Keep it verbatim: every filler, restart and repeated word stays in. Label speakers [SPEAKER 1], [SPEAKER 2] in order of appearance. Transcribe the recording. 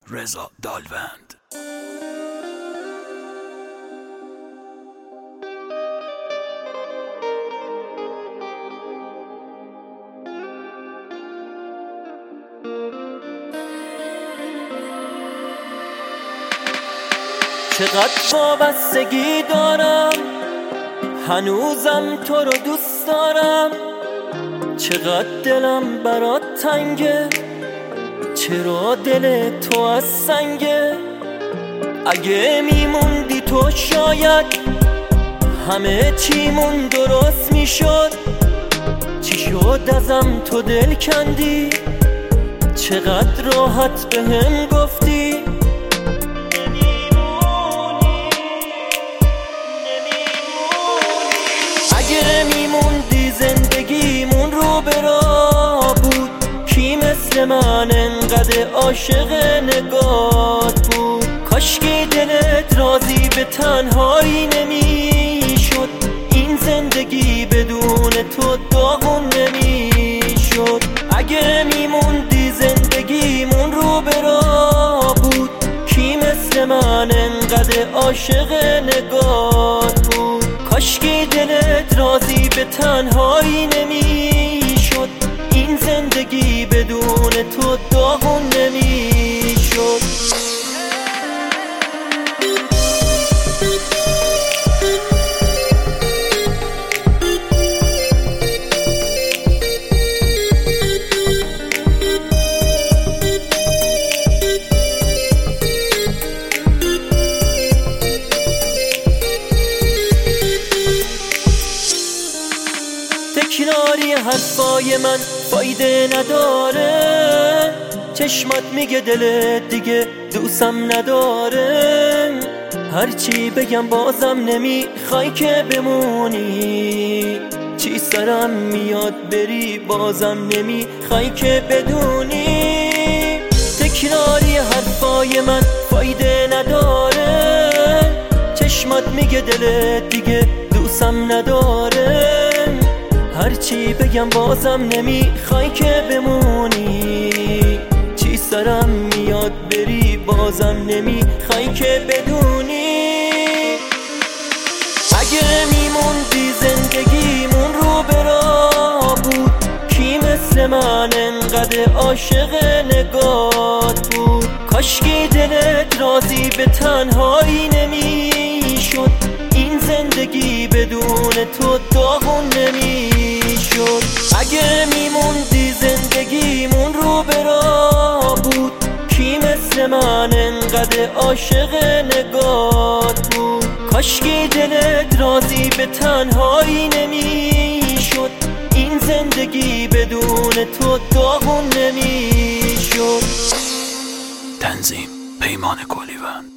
[SPEAKER 1] رضا دالوند.
[SPEAKER 2] چقدر وابستگی دارم، هنوزم تو رو دوست دارم. چقدر دلم برات تنگه، چرا دل تو از سنگه. اگه میموندی تو شاید همه چیمون درست میشد. چی شد ازم تو دل کندی، چقدر راحت بهم گفتی اگه میموندی زندگیمون رو به راه بود. کی مثل من انقدر عاشق نگات بود؟ کاشکی دلت راضی به تنهایی نمیشد. این زندگی بدون تو داغون نمیشد. اگه میموندی زندگیمون رو به راه بود. کی مثل من انقدر عاشق نگات بود؟ کاشکی دلت راضی به تنهایی نمیشد. این زندگی بدون تو داغون نمیشد. تکراری حرفای من فایده نداره. چشمات میگه دلت دیگه دوستم نداره. هرچی بگم بازم نمیخوای که بمونی. چی سرم میاد بری بازم نمیخوای که بدونی. تکراری حرفای من فایده نداره. چشمات میگه دلت دیگه دوستم نداره. هرچی بگم بازم نمیخوای که بمونی. چی سرم میاد بری بازم نمیخوای که بدونی. اگه میموندی زندگیمون رو به راه بود. کی مثل من انقدر عاشق نگات بود؟ کاشکی دلت راضی به تنهایی نمیشد. این زندگی بدون تو داغون نمیشد. اگه میموندی زندگیمون رو به راه بود. کی مثل من انقدر عاشق نگات بود؟ کاشکی دلت راضی به تنهایی نمیشد. این زندگی بدون تو داغون نمیشد.
[SPEAKER 1] تنظیم پیمان کلیوند.